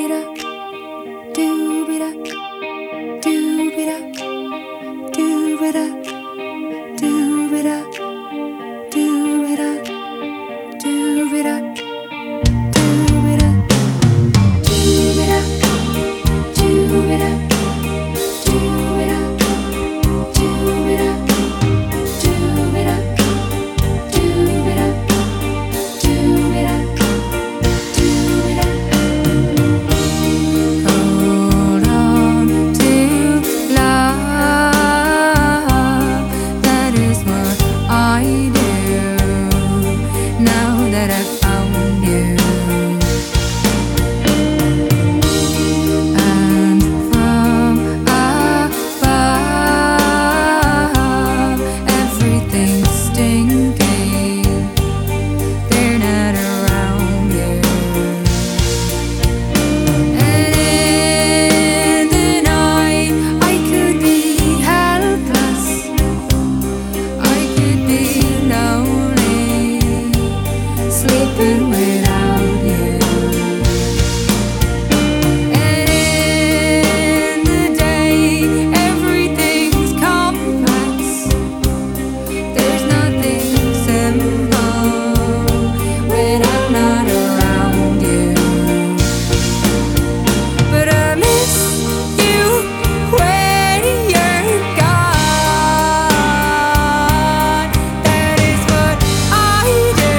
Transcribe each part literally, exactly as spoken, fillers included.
doobie-da, doobie-da, doobie-da, doobie-da, doobie-da, doobie-da, doobie-da, doobie-da, doobie-da, doobie-da, doobie-da, doobie-da, doobie-da, doobie-da, doobie-da. Hold on to love, that is what I do now that I've found you. And from above, everything's stinking, they're not around you. And in the night, I could be helpless, I could be lonely, sleeping without you. And in the day, everything's complex, there's nothing simple when I'm not around you. But I miss you when you're gone. That is what I do.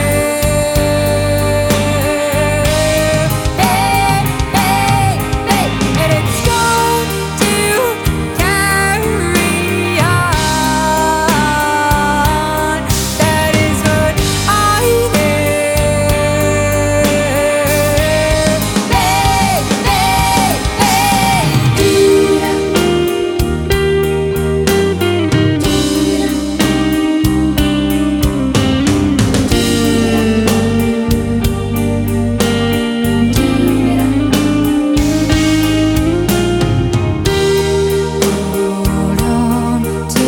Hey, hey, hey, and it's going to carry on. That is what I do. Hey, hey, hey, do-da, hold on to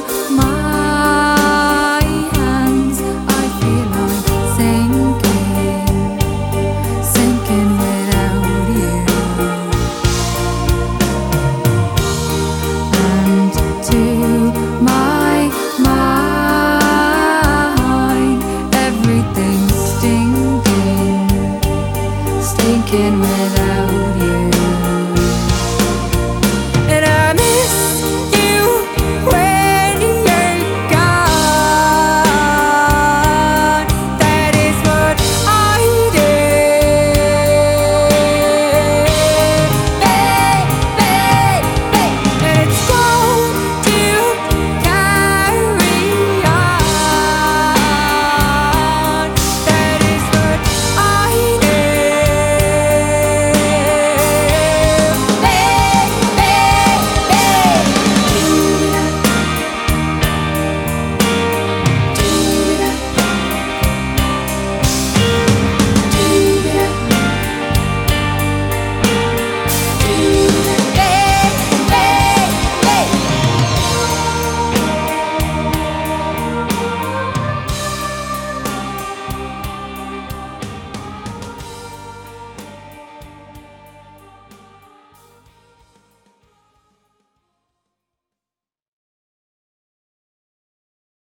my hands, I feel I'm sinking, sinking without you. And to my mind, everything's stinking, stinking without you.